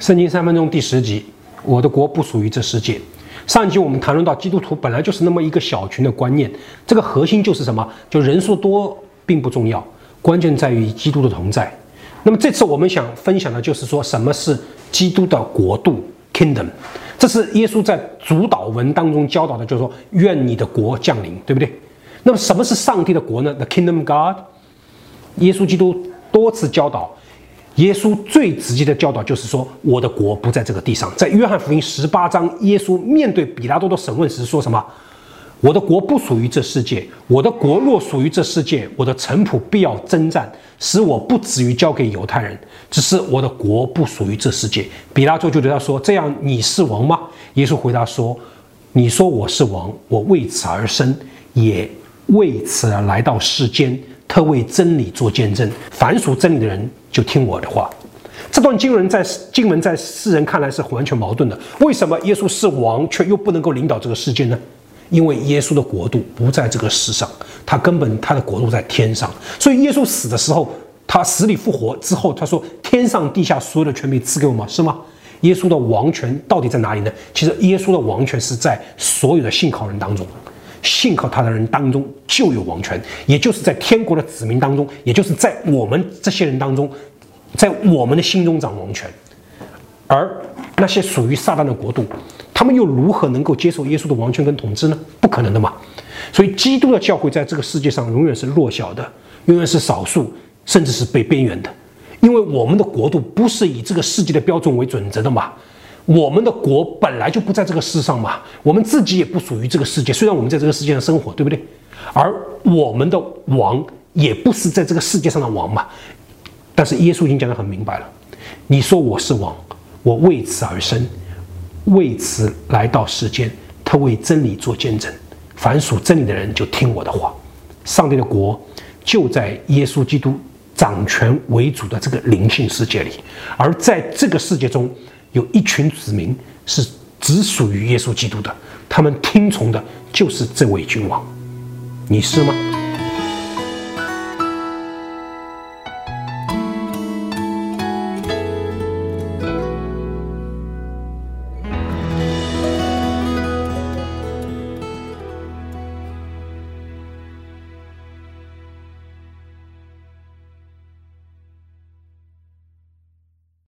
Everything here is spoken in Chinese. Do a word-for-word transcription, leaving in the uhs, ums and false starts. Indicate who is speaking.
Speaker 1: 圣经三分钟第十集，我的国不属于这世界。上一集我们谈论到基督徒本来就是那么一个小群的观念，这个核心就是什么？就人数多并不重要，关键在于基督的同在。那么这次我们想分享的就是说，什么是基督的国度 （kingdom）？ 这是耶稣在主导文当中教导的，就是说愿你的国降临，对不对？那么什么是上帝的国呢 ？The kingdom God。耶稣基督多次教导。耶稣最直接的教导就是说，我的国不在这个地上。在约翰福音十八章，耶稣面对比拉多的审问时说什么？我的国不属于这世界，我的国若属于这世界，我的臣仆必要征战，使我不至于交给犹太人。只是我的国不属于这世界。比拉多就对他说：“这样你是王吗？”耶稣回答说：“你说我是王，我为此而生，也为此而来到世间。”特为真理做见证，凡属真理的人就听我的话。这段经文在经文在世人看来是完全矛盾的。为什么耶稣是王，却又不能够领导这个世界呢？因为耶稣的国度不在这个世上，他根本他的国度在天上。所以耶稣死的时候，他死里复活之后，他说：“天上地下所有的权柄赐给我吗？”是吗？耶稣的王权到底在哪里呢？其实耶稣的王权是在所有的信靠人当中。信靠他的人当中就有王权，也就是在天国的子民当中，也就是在我们这些人当中，在我们的心中掌王权。而那些属于撒旦的国度，他们又如何能够接受耶稣的王权跟统治呢？不可能的嘛。所以基督的教会在这个世界上永远是弱小的，永远是少数，甚至是被边缘的。因为我们的国度不是以这个世界的标准为准则的嘛。我们的国本来就不在这个世上嘛，我们自己也不属于这个世界，虽然我们在这个世界上生活，对不对？而我们的王也不是在这个世界上的王嘛。但是耶稣已经讲得很明白了，你说我是王，我为此而生，为此来到世间，特为真理做见证，凡属真理的人就听我的话。上帝的国就在耶稣基督掌权为主的这个灵性世界里，而在这个世界中有一群子民是只属于耶稣基督的，他们听从的就是这位君王。你是吗？